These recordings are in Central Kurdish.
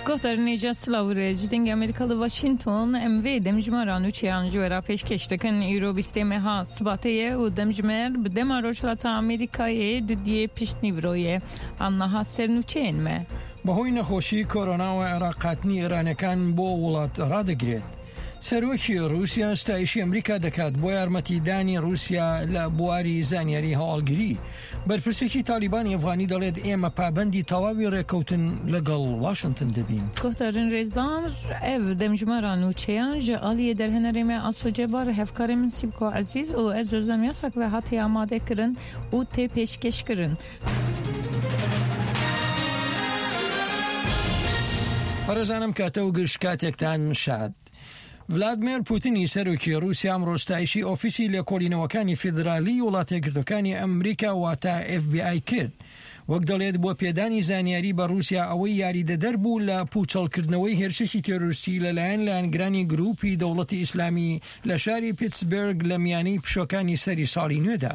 Gohtarın Slavre, Ding Amerikalı Washington, MV demjmaran u çiyanjı vera peşkeş deken Euro bistemeha sıbateye u demjmer bidemaroşlata Amerika'ye düdye pişnivroye annaha sernuçeyn me. بەهۆی نەخۆشی کۆرۆنا و عێراقاتنی ئێرانەکان بۆ وڵات ڕادەگرێت. سەرۆکی رووسیا ستایشی ئەمریکا دەکات بۆ یارمەتیدانی رووسیا لە بواری زانیاری هەواڵگیری. بەرپرسێکی تالیبانی ئەفغانی دەڵێت ئێمە پابەندی تەواوی ڕێکەوتن لەگەڵ واشنگتن دەبین. Gohtarın Rezdan ev demjmaran u çiyanjı aliye derhenerime asocebar hevkarımın sibko aziz u ez özlem yasak ve hati amade kırın u te peşkeş kırın. بەڕێزانم کاتە و گشت کاتێکتان شاد. ڤلادیمیر پوتینی سەرۆکی رووسیا ئەمڕۆستایشی ئۆفیسی لێکۆڵینەوەکانی فیدرالی وڵاتە یەکگرتوەکانی ئەمریکا واتە FBI کرد. وەک دەڵێت بۆ پێدانی زانیاری بە رووسیا ئەوەی یاریدەدەر بوو لە پوچەڵکردنەوەی هێرشێکی تێرۆریستی لەلایەن لایەنگرانی گروپی دەوڵەتی ئیسلامی لە شاری پیتسبرگ لە میانەی پشۆکانی سەری ساڵی نوێدا.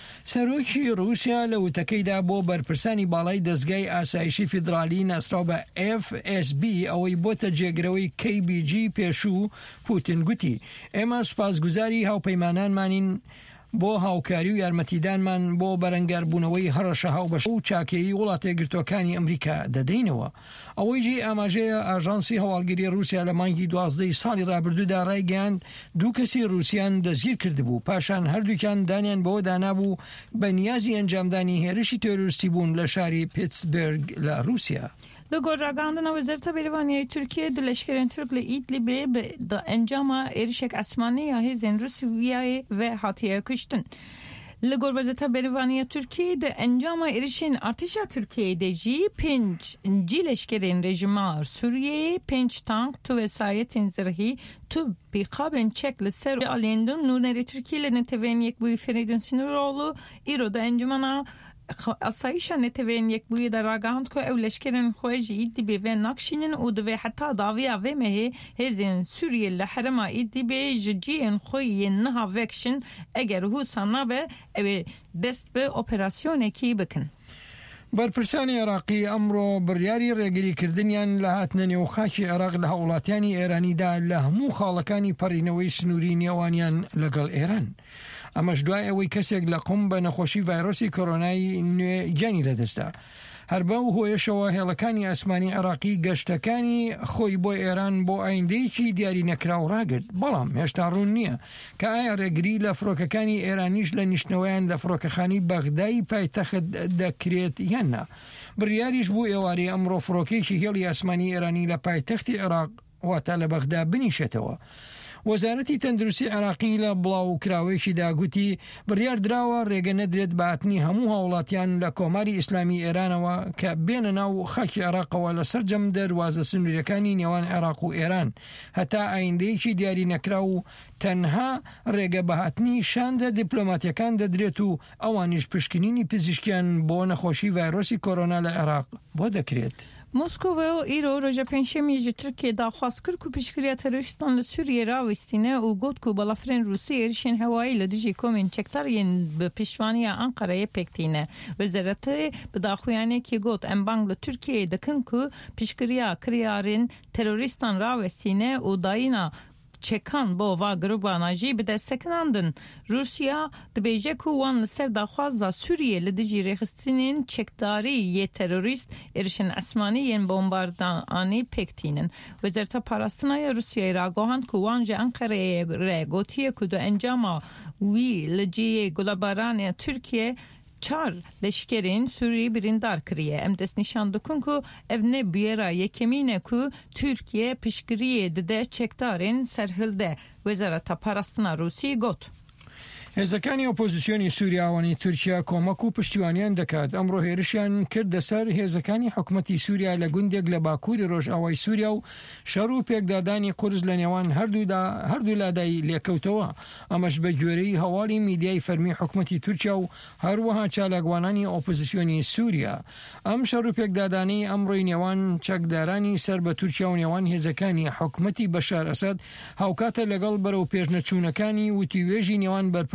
سەرۆکی رووسیا لە وتەکەیدا بۆ بەرپرسانی باڵای دەستگای ئاسایشی فیدرالی ناسراو بە FSB ئەوەی بۆتە جێگرەوەی KBG پێشوو پوتین گوتی ئێمە سوپاسگوزاری هاوپەیمانانمانین بۆ هاوکاری و یارمەتیدانمان بۆ بەرەنگاربوونەوەی هەڕەشە هاوبەش و چاکێی وڵاتە یەکگرتوەکانی ئەمریکا دەدەینەوە. ئەوەی جێ ئاماژەیە ئاژانسی هەواڵگیری رووسیا لە مانگی 12 ساڵی ڕابردوودا ڕایگەیاند 2 کەسی رووسیان دەستگیر کردبوو پاشان هەردووکیان دانیان بەوە دانابوو بە نیازی ئەنجامدانی هێرشی تێرۆریستی بوون لە شاری پیتسبرگ لە رووسیا. Gurragandına Wezareta Berevaniye Türkiye Dileşkeren Türk'le İdlib'e da encama erişek asmani ya hezin Rusya'ya ve hatiye kıştın. Ligor Wezareta Berevaniye Türkiye'de encama erişin artışa Türkiye'de pinç cileşkeren rejimar Suriye'ye pinç tank tu vesayetin zırhi tu bikaben çekli ser alendun nuneri Türkiye'le neteveniyek bu iferidin siniroğlu İro'da encamana asayişa neteveniyek bu da ragahand ko evleşkerin xoji iddibi ve nakşinin udu ve hatta daviya ve mehe hezin Suriyeli harama iddibi jiyen xoyin naha vekşin eğer husana be ev dest be operasyon eki bakın. بەرپرسانی عێراقی ئەمڕۆ بڕیاری ڕێگریکردنیان لە هاتنە نێوخاکی عێراق لە هاوڵاتیانی ئێرانیدا لە هەموو خاڵەکانی پەڕینەوەی سنووری نێوانیان لەگەڵ ئێران. ئەمەش دوای ئەوەی کەسێک لە قوم بە نەخۆشی ڤایرۆسی کۆرۆنای نوێ گیانی لەدەستا. هەر بەو هۆیشەوە هێڵەکانی ئاسمانی عێراقی گەشتەکانی خۆی بۆ ئێران بۆ ئایندەیەکی دیاری نەکراو ڕاگرت بەڵام هێشتا ڕوون نییە کە ئایا ڕێگری لە فڕۆکەکانی ئێرانیش لە نیشتنەوەیان لە فڕۆکەخانی بەغدای پایتەخت دەکرێت یاننا. بڕیاریش بوو ئێواری ئەمڕۆ فڕۆکێکی هێڵی ئاسمانی ئێرانی لە پایتەختی عێراق واتە لە بەغدا بنیشێتەوە. وەزارەتی تەندروستی عێراقی لە بڵاوکراوێکی داگوتی بڕیار دراوە ڕێگە نەدرێت بەهاتنی هەموو هاوڵاتیان لە کۆماری ئیسلامی ئێرانەوە کە بێنە ناو خاکی عێراقەوە لەسەر جەم دەواازە سنووریەکانی نێوان عێراق و ئێران هەتا ئایندەیەکی دیاری نەکرا و تەنها ڕێگە بەهاتنی شاندە دیپلۆماتیەکان دەدرێت و ئەوانیش پشکنینی پزیشکیان بۆ نەخۆشی ڤایرۆسی کۆرۆنا لە عێراق بۆ دەکرێت. Moskova و ایرو روژا پنجشنبه ترکیه داخواست کرد که پیشگیری تروریستان لسوریه راوستینه و گفت که بالافرین روسیه ایرشین هوایی لدیجی کومین چکتارین به پیشوانی آنکارای پکتینه. وزارت بداخویانه که گفت امبانگ لترکیه دکن که پیشگیری کریارین تروریستان راوستینه و داینا چکان با و گروباناجی به دستکناندن. روسیا دبیجه که وان لسر داخوازا سوریه لدیجی رخستینین چکداری یه تروریست ارشن اسمانی ین بومباردانی پکتینن. وزارت پاراستنای روسیه را گوهند که وان جه انقره رگوتیه که دو انجاما وی لجیه گلاباران ترکیه چار لشکرین سوری بریندار کریه. ام دست نشان دکن که evne بیرا یکمینه که ترکیه پشگریه دده چکدارین سرهلده. وزارت پاراستنا روسی گوت. هێزەکانی ئۆپۆزیسیۆنی سووریاوانی تورکیا کۆمەک و پشتیوانیان دەکات ئەمڕۆ هێرشیان کردە سەر هێزەکانی حکومەتی سووریا لە گوندێک لە باکووری ڕۆژئاوای سووریا و شەڕ و پێکدادانی قورس لە نێوان هەردوو لادای لێکەوتەوە. ئەمەش بە گوێرەی هەواڵی میدیای فەرمی حکومەتی تورکیا و هەروەها چالاکوانانی ئۆپۆزیسیۆنی سووریا. ئەم شەڕ و پێکدادانەی ئەمڕۆی نێوان چەکدارانی سەر بە تورکیا و نێوان هێزەکانی حکومەتی بەشار ئەسەد هاوکاتە لەگەڵ بەرەو پێشنەچوونەکانی وتیوێژی نێوان بەرپرس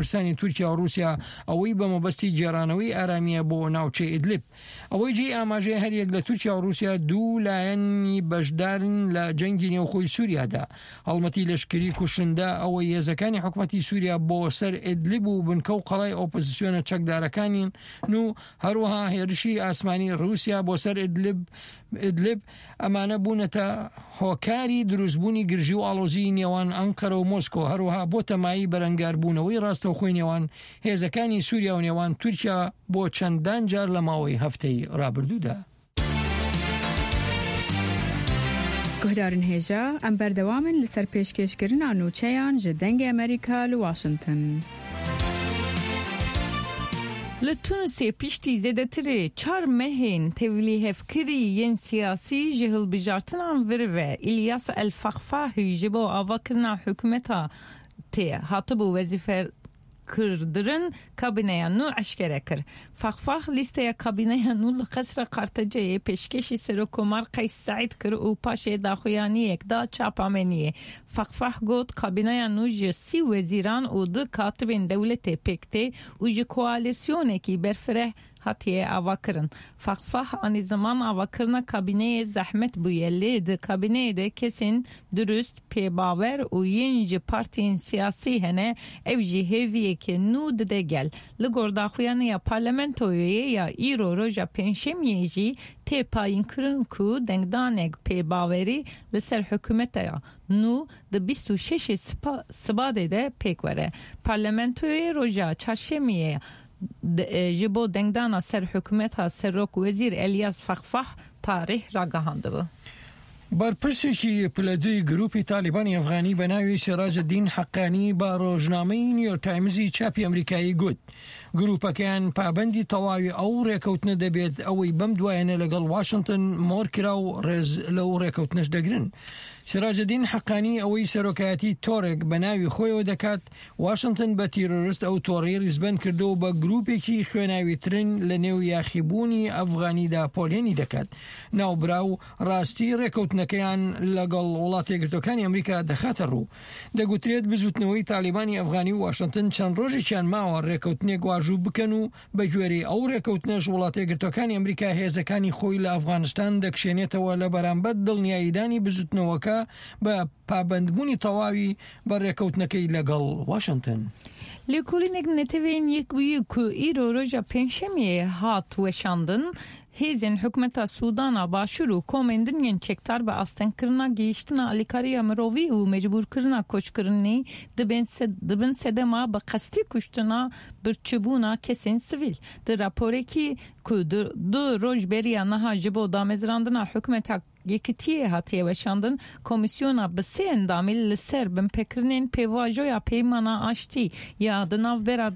بەرپرسانی تورکیا و رووسیا ئەوەی بە مەبەستی گێڕانەوەی ئارامیە بۆ ناوچەی ئیدلیب. ئەوەی جێی ئاماژەیە هەریەک لە تورکیا و رووسیا دوو لایەنی بەشدارن لە جەنگی نێوخۆی سووریادا. هەڵمەتی لەشکری کوشندە ئەوەی هێزەکانی حکومەتی سووریا بۆ سەر ئیدلیب و بنکە و قەڵای ئۆپۆزیسیۆنە چەکدارەکانین و هەروەها هێرشی ئاسمانی رووسیا بۆ سەر ئیدلیب ئەمانە بوونەتە هۆکاری دروستبوونی گرژی و ئاڵۆزی نێوان ئەنقەرە و مۆسکۆ، هەروەها بۆ تەمایی بەرەنگاربوونەوەی ڕاستەوخۆی نێوان هێزەکانی سووریا و نێوان تورکیا بۆ چەندان جار لە ماوەی هەفتەی ڕابردوودا. گهدارن هێژە ئەم بەردەوامن لەسەر پێشکەشکردنا نوچەیان ji dengê Amerîka li Washington. Li Tunisê piştî zêdetirê 4 mehên tevlî hevkirî yên siyasî ji hilbijartinan vir ve İlyas El-Fakhfahî ji bo avakirina hikûmeta tê hatibû wezîfe kirdirin kabineya nû eşkere kir. Fakhfah listeya kabineya nû li Qesra Qarteceyê pêşkêşî Serokkomar Qays Saîd kir û paşê daxuyaniyek da çapameniyê. Fakhfah got kabineya nû ji 30 wezîran û 2 katibên dewletê pêk tê û ji koalîsyonekî berfireh hatiye avakirin. Fakhfah anî zaman avakirina kabineyê zehmet bûye lê di kabineyê de kesên durust, pêbawer û yên ji partiyên siyasî hene ev jî hêviyekê nû dide gel. Li gor daxuyaniya parlamentoyê ya îro roja pênşemiyê jî tê payînkirin ku dengdanek pêbawerî li ser hikûmeteya nû di 26 Sibadê de pêk were. Parlamentoyê roja çarşemiyê ji bo dengdana ser hikûmeta Serok Wezîr Elyas Fakhfah tarih ragihandibû. بەرپرسێکی پلەدوی گروپی تالیبانی ئەفغانی بە ناوی سێراجەدین حەقانی با ڕۆژنامەی نیویۆرک تایمزی چاپی ئەمریکایی گوت گروپەکەیان پابەندی تەواوی ئەو ڕێکەوتنە دەبێت ئەوەی بەم دوایەنە لەگەڵ واشنگتن مۆرکرا و ڕێز لەو ڕێکەوتنەش دەگرن. سێراجەدین حەقانی ئەوەی سەرۆکایەتی تۆڕێک بە ناوی خۆیەوە دەکات واشنگتن بە تیرۆریست ئەو تۆڕەی ریزبەند کردەوە بە گروپێکی خوێناویترن لە نێو یاخیبوونی ئەفغانیدا پۆلێنی دەکات. ناوبراو ڕاستی ڕێکەوتنەکەیان لەگەڵ وڵاتە یەکگرتووەکانی ئەمریکا دەخاتە ڕوو. دەگوترێت بزوتنەوەی تالیبانی ئەفغانی و واشنگتن چەند ڕۆژێکیان ماوە ڕێکەوتنێک واژوو بکەن و بە گوێرەی ئەو ڕێکەوتنەش وڵاتە یەکگرتووەکانی ئەمریکا هێزەکانی خۆی لە ئەفغانستان دەکشێنێتەوە لە بەرامبەر دڵنیاییدانی بزوتنەوەکە بە پابەندبوونی تەواوی بە ڕێکەوتنەکەی لەگەڵ واشنگتن. Lêkolînek netewên yekbûyî ku îro roja pênşemiyê hat weşandin, hêzên hikûmeta Sûdana Başûr û komên din yên çekdar bi astenkirina gihîştina alîkariya mirovî û mecbûrkirina koçkirinî dibin sedema bi qestî kuştina birçîbûna kesên sivîl. Di raporekî ku du roj beriya niha ji bo damezrandina hikûmeta yekitiyê hatiye weşandin, komisyona bi sê endamî li ser binpêkirinên pêvajoya peymana aştî ya di navbera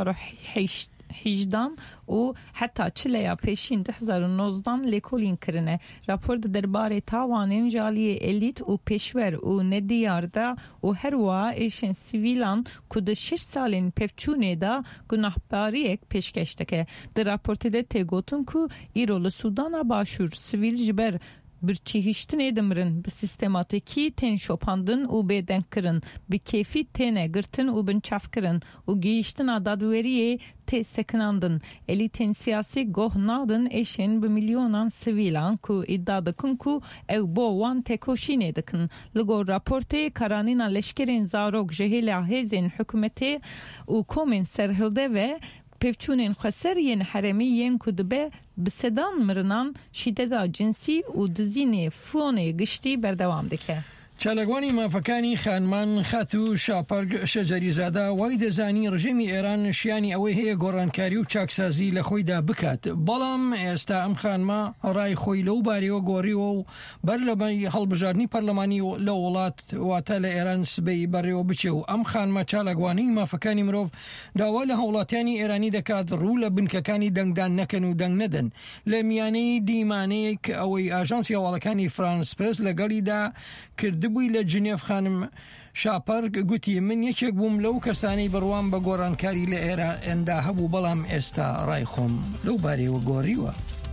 2018 û heta çileya pêşîn 2019 lêkolîn kirine. Rapor di derbarê tawanên jaliyê elît û pêşwer û nediyar da û her wiha êşên sivîlan ku di 6 salên pevçûnê da gunahbariyek pêşkeş dike. Di raportê de têgotin ku îro li Sûdana Başûr sivîl ji ber birçîhîştinê dimirin, bi sistematikî tên şopandin û bêdengkirin, bi kêfî têne girtin û binçavkirin û gihîştina dadweriyê tê sekinandin. Elîtên siyasî goh nadin êşên bi milyonan sivîlan ku îddia dikin ku ew bo wan têkoşînê dikin. Li gor raportê karanîna leşkerên zarok ji hêla hêzên hikûmetê û komên serhilde ve pevçûnên xweser yên heremî yên ku dibe bi sedan mirinan şîdeta cinsî û dizînê fonê giştî berdewam dike. چالەگوانی مافەکانی خانمان خات و شاپەرگ شەجەریزادا وای دەزانی ڕژێمی ئێران شیانی ئەوەی هەیە گۆڕانکاری و چاکسازی لە خۆیدا بکات. بەڵام ئێستا ئەم خانما ڕای خۆی لەو بارەوە گۆڕیوە و بەر لەبەر هەڵبژاردننی پەرلەمانی لە وڵات واتە لە ئێران سبەی بەڕێوە بچێ و ئەم خانما چالەگوانی مافەکانی مرۆڤ داوا لە هەوڵاتیانی ئێرانی دەکات ڕوو لە بنکەکانی دەنگدان نەکەن و دەنگ نەدەن. لە میانەی دیمانەیەک ئەوەی ئاژانسی هەواڵەکانی فرانس پرس لەگەڵیدا کردبووی لە جنێف خانم شاپەرگ گوتی من یەکێک بووم لەو کەسانی بڕوان بە گۆڕانکاری لە ئێراندا هەبوو بەڵام ئێستا ڕای خۆم لەو بارەوە گۆڕیوە.